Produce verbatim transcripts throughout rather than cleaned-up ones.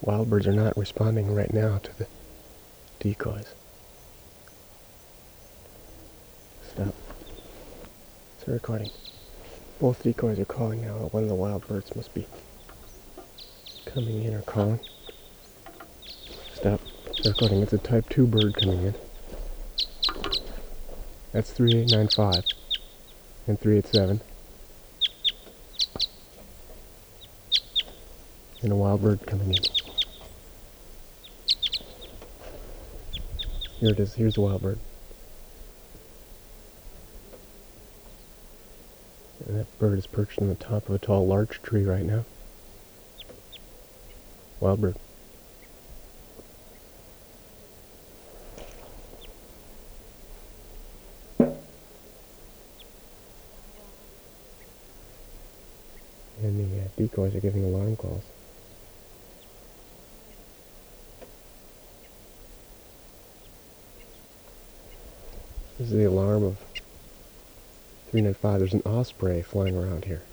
Wild birds are not responding right now to the decoys. Stop. It's recording. Both decoys are calling now. One of the wild birds must be coming in or calling. Stop. It's recording. It's a type two bird coming in. That's three eight nine five and three eight seven. And a wild bird coming in. Here it is. Here's the wild bird. And that bird is perched on the top of a tall larch tree right now. Wild bird. And the uh, decoys are giving alarm calls. This is the alarm of three nine five. There's an osprey flying around here.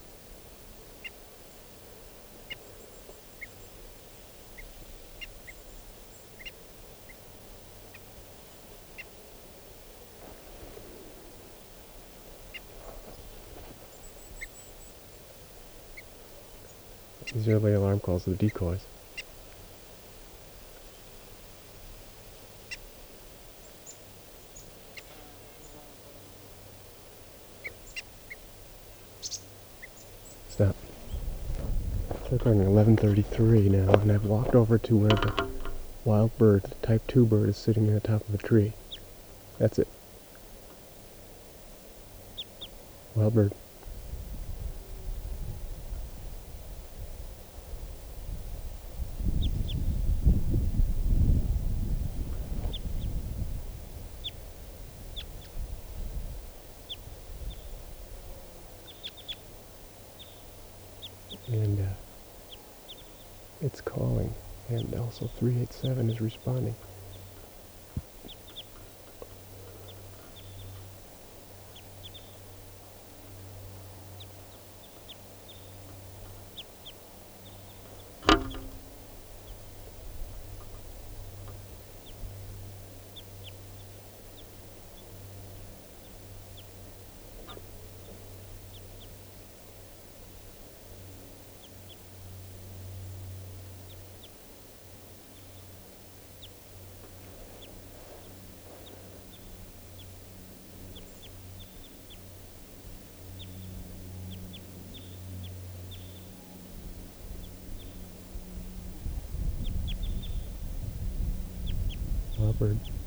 These are the alarm calls of the decoys. Stop. It's recording eleven thirty-three now, and I've walked over to where the wild bird, the type two bird, is sitting in the top of a tree. That's it. Wild bird. And uh, it's calling, and also three eight seven is responding. Wild bird.